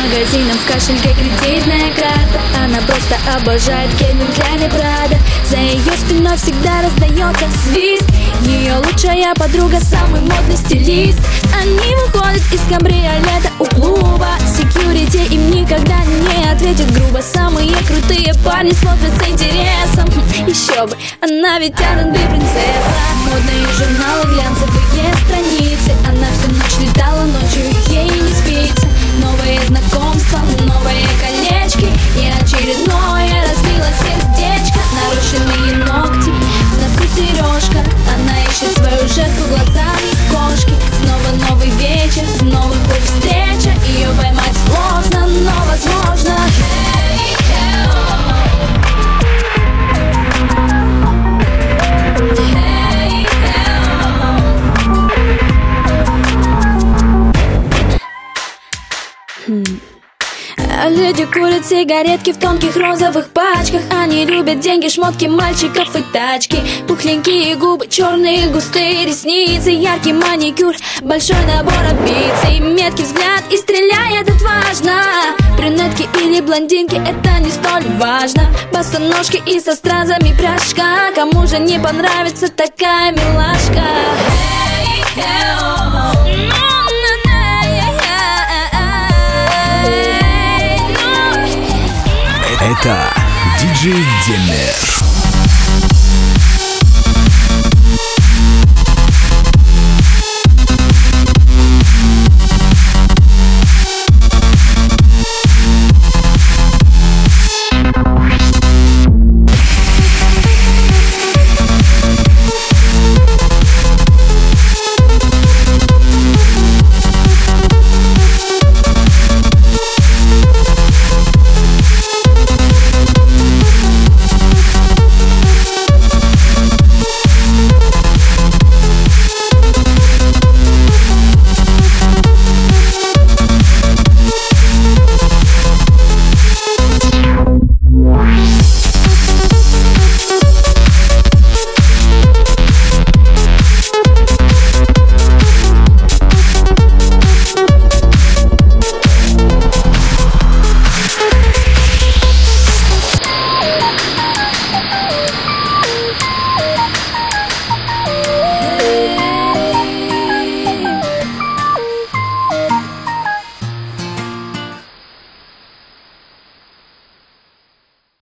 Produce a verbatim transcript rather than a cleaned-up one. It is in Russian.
магазинам, в кошельке кредитная карта. Она просто обожает Кельвин Klein и Прада. За ее спиной всегда раздается свист. Ее лучшая подруга, самый модный стилист. Они выходят из кабриолета у клуба. Секьюрити им никогда не ответит грубо. Самые крутые парни смотрят с интересом. Еще бы, она ведь ар энд би принцесса. Модные журналы, глянцевые страницы. Она всю ночь летала, ночью ей не спится. Новые знакомства, новые колечки. И очередное разбило сердечко. Нарушенные ногти, в носу сережка. Она ищет свою жертву глазами кошки. Снова новый вечер, снова путь встреча. Ее поймать сложно, но возможно. Люди курят сигаретки в тонких розовых пачках. Они любят деньги, шмотки, мальчиков и тачки. Пухленькие губы, черные густые ресницы, яркий маникюр, большой набор амбиций. Меткий взгляд и стреляет отважно. Брюнетки или блондинки, это не столь важно. Босоножки и со стразами пряжка. Кому же не понравится такая милашка? Это диджей Демеш.